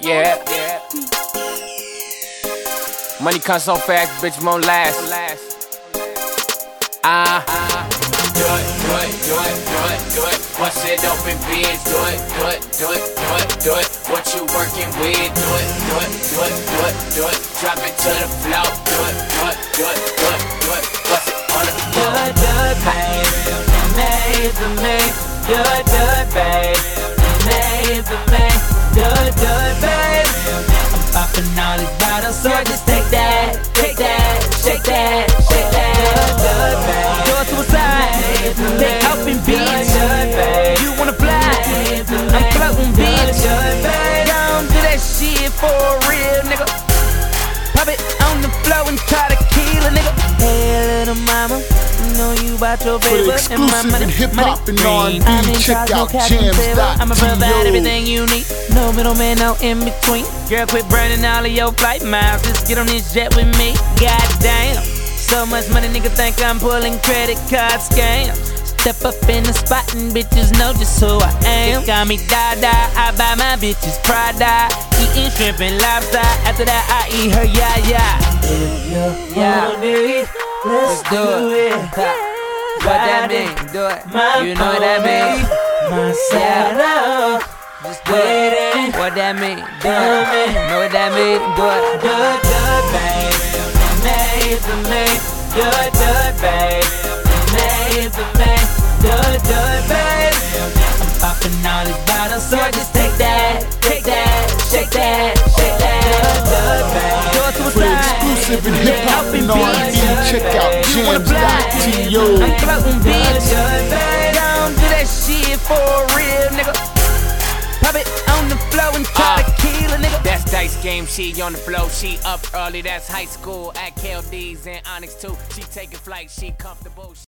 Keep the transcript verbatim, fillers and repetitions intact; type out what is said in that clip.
Yeah, yeah. Money comes so fast, bitch won't last. Ah, uh, do it, do it, do it, do it, do it. Bust it open, bitch. Do it, do it, do it, do it, do it. What you working with? Do it, do it, do it, do it, do it. Drop it to the floor. Do it, do it, do it, do it, do it. Bust it on the floor. Do it, do it, baby. Made for me. Do it, do it, baby. Made for me. Do it, do it, baby. I'm popping all these bottles, so just take that, take that, shake that, shake that. Do it, do it, baby. Go to a side, take off in beach. You wanna fly? I'm floating, bitch. Don't do that shit for real, nigga. Pop it on the floor and try to kill a nigga. Hey, little mama, you know you bout your For paper the and my exclusive money, and hip-hop money and R and B, I'm in check charge, no out cap and jams favor. dot I'ma provide to. everything you need. No middleman, no in between. Girl, quit burning all of your flight miles. Just get on this jet with me. Goddamn, so much money, nigga think I'm pulling credit card scams. Step up in the spot and bitches know just who I am. Got me Dada, I buy my bitches Prada. Eating shrimp and lobster, after that I eat her yeah yeah. If you Yeah. want it, let's Do do it. it. What that mean? Do it. My You know what that mean? My side up, Just do it. waiting. What that mean? Do Do it. it. Know what that mean? Do it. Do it, do it, baby. Made for me. Do it, do it, baby. Made for me. Do it, do it, baby. I'm popping all these bottles, so I just take that, take that, shake that, shake that. Do it, do it, baby. Go to a For the side. exclusive and hip-hop and R and B, check out You wanna jams dot fly? to. I'm floating, Do it, bitch. do it, baby. Don't do that shit for real, nigga. Pop it on the floor and try to kill a nigga. That's Dice Game, she on the flow, she up early, that's high school. At K L D's and Onyx too, she taking flight, she comfortable.